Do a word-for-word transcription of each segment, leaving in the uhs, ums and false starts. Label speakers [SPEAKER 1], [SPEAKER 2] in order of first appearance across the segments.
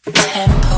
[SPEAKER 1] Tempo.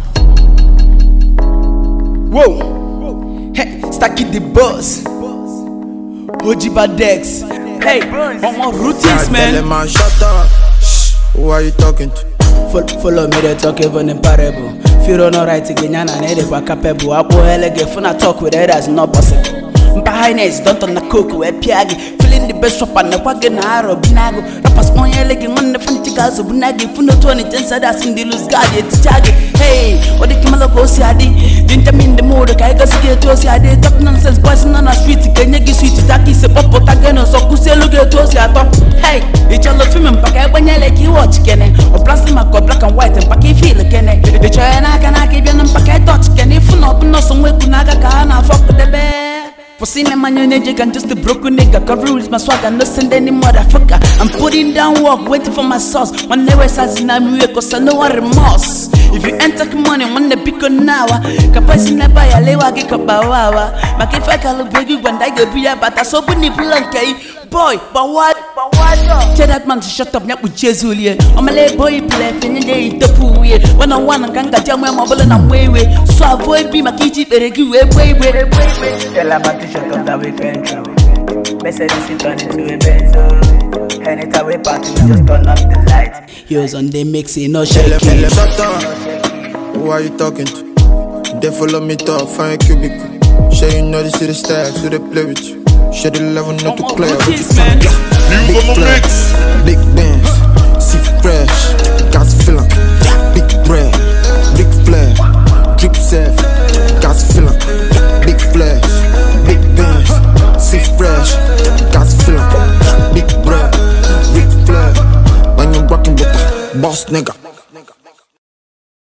[SPEAKER 2] Whoa, hey, Stacky the boss, Ojiba Dex. Hey, one more routines, man.
[SPEAKER 3] Tell him man, shut up. Shh, who are you talking to?
[SPEAKER 2] Follow, follow me, they talk even in parable. If you don't know right again, and I need a capable. I go elegant, when I talk with it, that's not possible. Highness, don't on the cook, we're piagi. Feeling the best shop and the wagon arrow, binago. Rapas on your leg and one the fancy guys of Bunagi, Funo twenty, ten said that's in the loose guardian to tag it. Hey, what the Kimalo go see, I did. Didn't I mean the mood, I got scared to see, I did talk nonsense, boys on the street. Can you get sweet to Taki, say pop, again, or so could say, look at us, I thought, hey, it's all of film and pack when you like you watch, Kenny, or plasma got black and white and packy feel again. The China can I give you a packet touch, can if not, no, somewhere Kunaga can I fuck with the bear. For cinema, you can just a broken nigga. Cover with my swag and not send any motherfucker. I'm putting down work, waiting for my sauce. One never says in a miracle, cause I know what remorse. If you enter money, one the pick on now. Capacity never a lewa get a bawawa. But if I call a baby when I get beer, but I so bunny blanket. Boy, but what? But what? Tell that man to shut up, not with Jesulia. I'm a lay boy play, and they eat the pool. When I want, I can't get my mobile and I'm way way. So avoid be my kitchen, but I give way, way, way, way. Tell about to shut up that we can through. Mercedes is turning into a Benzo. Anytime we party, we just turn up the light. Yours on the mixing, no shaking.
[SPEAKER 3] Who are you talking to? They follow me talk, find a cubicle. Sure you know this is the style, so they play with you. Share the level not to play with you. Big flags, big bands, see fresh, gas filling, big bread, big flare, drip safe, gas filling, big flash, big bands, see fresh, gas filling, big bread, big flare. When you rockin' with the boss nigga.